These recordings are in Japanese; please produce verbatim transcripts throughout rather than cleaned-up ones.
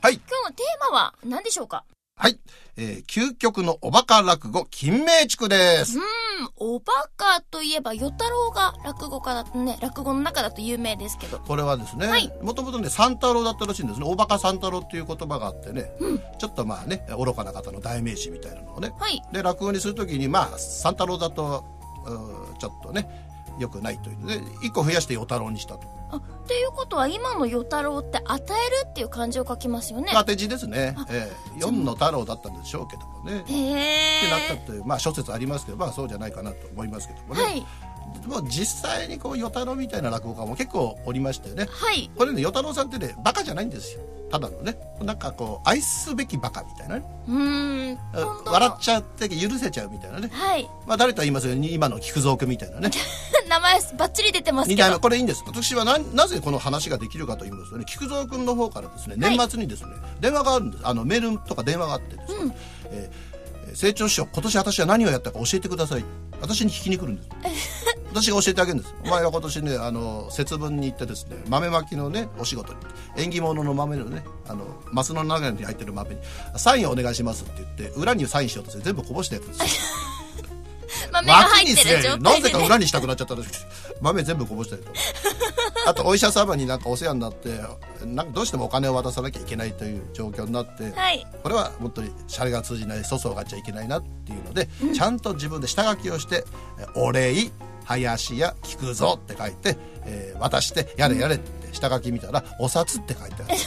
はい。 今日のテーマは何でしょうか？ はい。えー、究極のおバカ落語、金明地区です。 うーん、おバカといえば、与太郎が落語家だとね、落語の中だと有名ですけど。 これはですね、 はい、 もともとね、三太郎だったらしいんですね。おバカ三太郎っていう言葉があってね、うん、ちょっとまあね、愚かな方の代名詞みたいなのをね。はい。で、落語にするときに、まあ、三太郎だと、ちょっとね、良くないというで、一個増やして与太郎にしたと。 あ、っていうことは今の与太郎って与えるっていう漢字を書きますよね。 当て字ですね。ええ、四の太郎だったんでしょうけどもね。へえ。ってなったというまあ諸説ありますけど、まあそうじゃないかなと思いますけどもね。はい。もう実際にこう与太郎みたいな落語家も結構おりましてね。はい。これね与太郎さんってねバカじゃないんですよ。ただのね、なんかこう愛すべきバカみたいなね。うーん。笑っちゃって許せちゃうみたいなね。はい。まあ誰とは言いますように今の菊蔵君みたいなね。 名前バッチリ出てますけど。 これいいんです。私は な, なぜこの話ができるかと言いますとね、菊蔵君の方からですね、年末にですね、はい、電話があるんです。あのメールとか電話があってですね、うん、えー、成長師匠、今年私は何をやったか教えてください。私に聞きに来るんです。私が教えてあげるんです。お前は今年ね、あの節分に行ってですね、豆まきのねお仕事に縁起物の豆のね、あのマスの中に入ってる豆にサインをお願いしますって言って裏にサインしようとして全部こぼしたやつです。 豆が入ってる状態で、ね、 なぜか裏にしたくなっちゃったらしくて豆全部こぼしたりとあとお医者様になんかお世話になってなんかどうしてもお金を渡さなきゃいけないという状況になって、はい、これは本当にシャレが通じない粗相があっちゃいけないなっていうので、うん、ちゃんと自分で下書きをしてお礼林家菊蔵って書いて、えー、渡してやれやれって下書き見たらお札って書いてある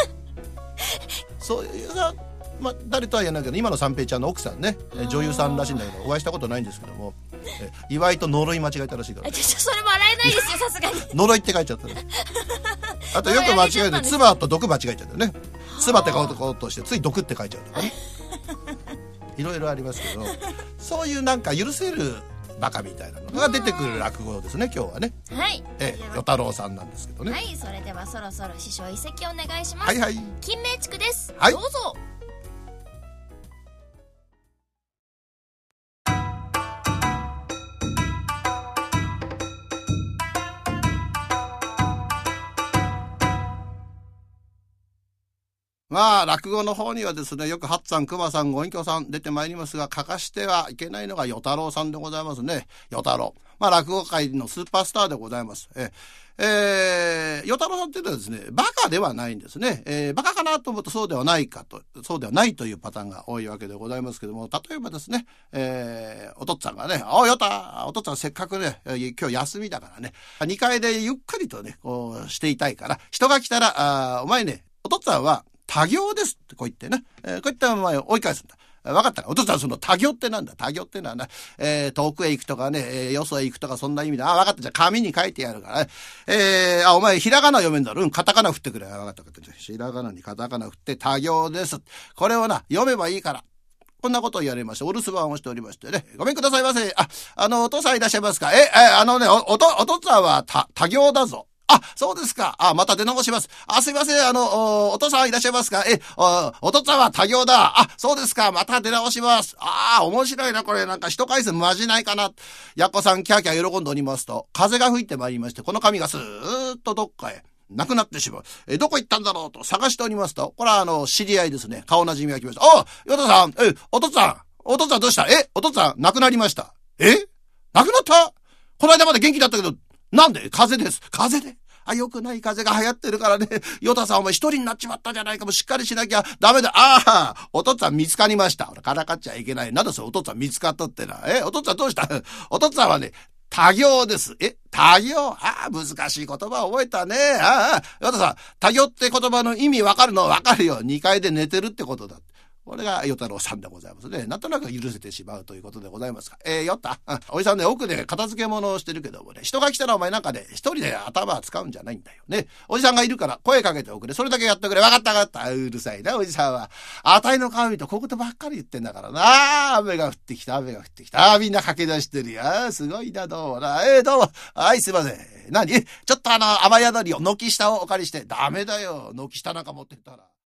そういうさ、まあ、誰とは言えないけど今の三平ちゃんの奥さんね女優さんらしいんだけどお会いしたことないんですけどもえ祝いと呪い間違えたらしいから、ね、 それ笑えないですよさすがに呪いって書いちゃったねあとよく間違えて唾と毒間違えちゃったよね唾って書こうとしてつい毒って書いちゃうとかねいろいろありますけどそういうなんか許せるバカみたいなのが出てくる落語ですね今日はね。はい。え与太郎さんなんですけどね。 はい。それではそろそろ師匠一席お願いします。 はいはい。 金明地区です。 はい。 どうぞ。 まあ、落語の方にはですね、よく八さん、熊さん、ご隠居さん出てまいりますが、欠かしてはいけないのが与太郎さんでございますね。与太郎。まあ、落語界のスーパースターでございます。え、えー、与太郎さんっていうのはですね、バカではないんですね。えー、バカかなと思うとそうではないかと、そうではないというパターンが多いわけでございますけども、例えばですね、えー、お父っつぁんがね、おい、与太、お父っつぁんせっかくね、今日休みだからね、にかいでゆっくりとね、こうしていたいから、人が来たら、あお前ね、お父っつぁんは、多行ですってこう言ってね、えー、こういったお前を追い返すんだ。分かったかお父さんその多行ってなんだ多行ってのはな、えー、遠くへ行くとかね、えー、よそへ行くとかそんな意味だ。あ、分かったじゃあ紙に書いてやるからね。えー、あ、お前ひらがな読めんだろうん、カタカナ振ってくれ。分かった分かった。ひらがなにカタカナ振って多行です。これをな、読めばいいから。こんなことを言われまして、お留守番をしておりましてね。ごめんくださいませ。あ、あの、お父さんいらっしゃいますかえ、え、あのね、お、おと、お父さんは多、多行だぞ。あ、そうですか。あ、また出直します。あ、すいません。あの、お、お父さんいらっしゃいますかえ、お、お父さんは多行だ。あ、そうですか。また出直します。ああ、面白いな、これ。なんか一回戦まじないかな。やっこさんキャーキャー喜んでおりますと、風が吹いてまいりまして、この紙がスーッとどっかへなくなってしまう。え、どこ行ったんだろうと探しておりますと、これはあの、知り合いですね。顔なじみが来ました。お、よとさん、え、お父さん、お父さんどうしたえ、お父さん亡くなりました。え亡くなったこの間まで元気だったけど、なんで風邪です。風邪であ、よくない風邪が流行ってるからね。ヨタさんお前一人になっちまったじゃないか。もうしっかりしなきゃダメだ。ああ、お父さん見つかりました。俺からかっちゃいけない。なんだそれお父さん見つかったってな。え、お父さんどうしたお父さんはね、多行です。え、多行ああ、難しい言葉覚えたね。ああ、ヨタさん、多行って言葉の意味わかるのわかるよ。二階で寝てるってことだ。これが与太郎さんでございますね。なんとなく許せてしまうということでございますが。えー、よった。おじさんね、奥で片付け物をしてるけどもね、人が来たらお前なんかね、一人で頭使うんじゃないんだよね。おじさんがいるから声かけておくれ。それだけやってくれ。わかったわかった。うるさいな、おじさんは。あたいの顔見と小言ばっかり言ってんだからな。あ雨が降ってきた、雨が降ってきた。ああ、みんな駆け出してるよ。すごいな、どうもな。えー、どうも。はい、すいません。何ちょっとあの、雨宿りを軒下をお借りして。ダメだよ。軒下なんか持ってったら。